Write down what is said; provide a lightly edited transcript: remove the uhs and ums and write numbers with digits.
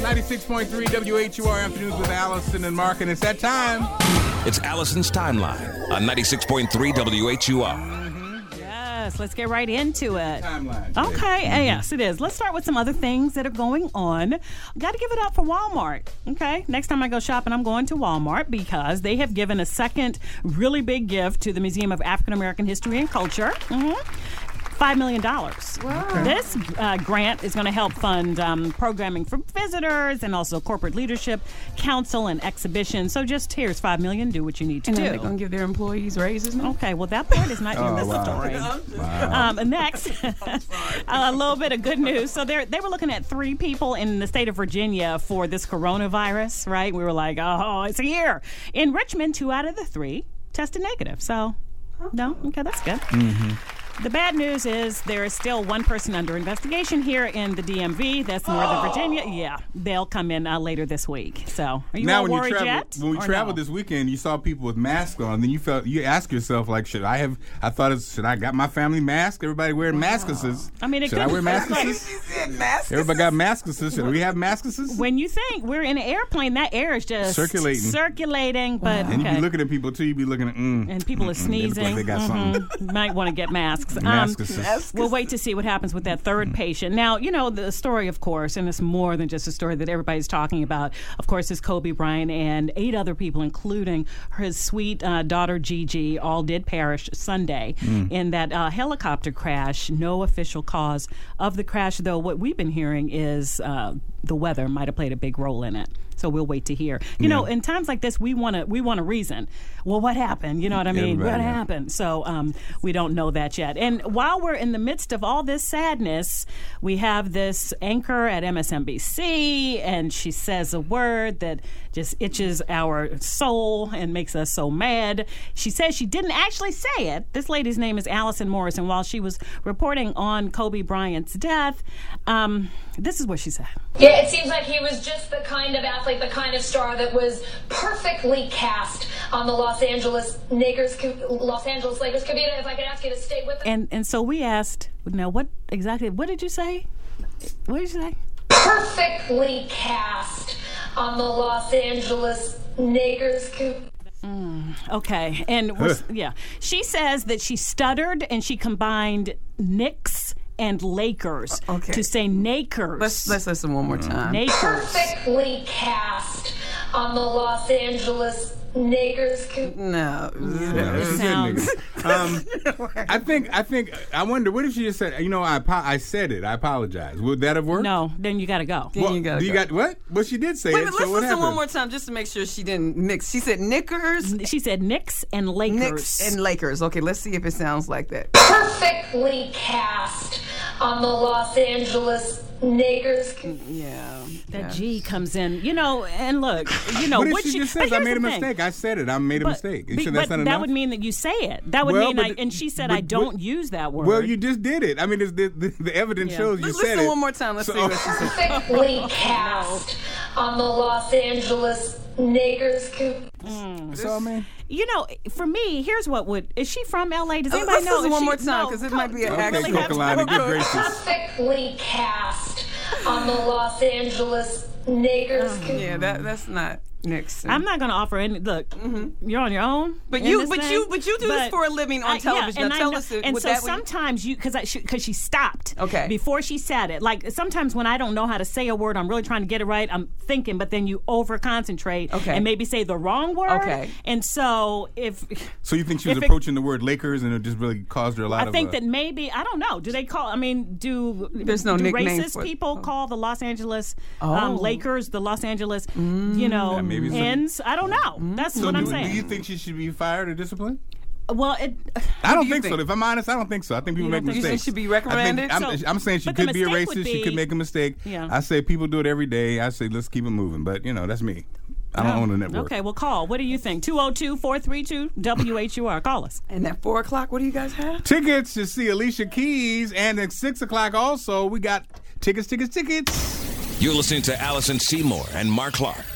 96.3 WHUR Afternoons with Allison and Mark, and it's that time. It's Allison's Timeline on 96.3 WHUR. Yes, let's get right into it. Timeline. Okay, yes, it is. Let's start with some other things that are going on. Got to give it up for Walmart. Okay, next time I go shopping, I'm going to Walmart because they have given a second really big gift to the Museum of African American History and Culture. $5 million. Wow. This grant is going to help fund programming for visitors and also corporate leadership, council, and exhibitions. So just here's $5 million. Do what you need to do. And they're going to give their employees raises now? Okay, well, that part is not in this story. Wow. Next, a little bit of good news. So they were looking at 3 people in the state of Virginia for this coronavirus, right? We were like, oh, it's here. In Richmond, 2 out of the 3 tested negative. So, no? Okay, that's good. Mm-hmm. The bad news is there is still one person under investigation here in the DMV. That's Northern Virginia. Yeah, they'll come in later this week. So, are you all worried yet? When we traveled this weekend, you saw people with masks on. Then you ask yourself, like, should I got my family mask? Everybody wearing masks. I mean, should I wear masks? Everybody got masks. Should we have masks? When you think we're in an airplane, that air is just circulating. But and you be looking at people too. You be looking at and people are sneezing. They look like they got something. Might want to get masks. We'll wait to see what happens with that third patient. Now, you know, the story, of course, and it's more than just a story that everybody's talking about, of course, is Kobe Bryant and 8 other people, including his sweet daughter, Gigi, all did perish Sunday in that helicopter crash. No official cause of the crash, though what we've been hearing is the weather might have played a big role in it. So we'll wait to hear. You know, in times like this, we want a reason. Well, what happened? You know what I mean? What happened? So we don't know that yet. And while we're in the midst of all this sadness, we have this anchor at MSNBC, and she says a word that just itches our soul and makes us so mad. She says she didn't actually say it. This lady's name is Allison Morris, and while she was reporting on Kobe Bryant's death, this is what she said. Yeah, it seems like he was just the kind of athlete, the kind of star that was perfectly cast on the Los Angeles Lakers. Kavita, if I could ask you to stay with us. And so we asked, now what did you say? What did you say? Perfectly cast on the Los Angeles Lakers. Okay, and she says that she stuttered and she combined Knicks and Lakers to say Nakers. Let's listen one more time. Nakers. Perfectly cast on the Los Angeles Lakers. No. It sounds. I wonder, what if she just said, you know, I said it, I apologize. Would that have worked? No, then you got to go. Then you got what? Well, she did say it. Let's listen one more time just to make sure she didn't mix. She said Knickers. She said Knicks and Lakers. Knicks and Lakers. Okay, let's see if it sounds like that. Perfectly cast on the Los Angeles Lakers. Yeah. That G comes in, you know, and look, you know, what if she just says, I made a mistake. I said it. I made a mistake. But that would mean that you say it. That would mean, and she said, I don't use that word. Well, you just did it. I mean, the evidence shows you said it. Listen one more time. Let's see what she said. Perfectly cast on the Los Angeles Lakers. So, I mean, you know, for me, here's what would. Is she from LA? Does anybody know? Listen one more time because it might be an okay, Coca-Cola, get gracious. Perfectly cast on the Los Angeles Lakers. Yeah, that's not Nixon. I'm not going to offer any. Look, you're on your own. But you do this for a living on television. Yeah, now tell us. And so sometimes because she stopped. Okay. Before she said it, like sometimes when I don't know how to say a word, I'm really trying to get it right. I'm thinking, but then you over concentrate and maybe say the wrong word. Okay. And so so you think she was approaching the word Lakers and it just really caused her a lot of. I think that maybe I don't know. Do they call? I mean, there's no nickname racist people call the Los Angeles Lakers the Los Angeles? You know. Hens? I don't know. That's what I'm saying. Do you think she should be fired or disciplined? Well, I don't think so. If I'm honest, I don't think so. I think people make mistakes. You think she should be reprimanded? I'm saying she could be a racist. She could make a mistake. Yeah. I say people do it every day. I say let's keep it moving. But, you know, that's me. I don't own a network. Okay, well, call. What do you think? 202-432-WHUR. Call us. And at 4 o'clock, what do you guys have? Tickets to see Alicia Keys. And at 6 o'clock also, we got tickets. You're listening to Allison Seymour and Mark Clark.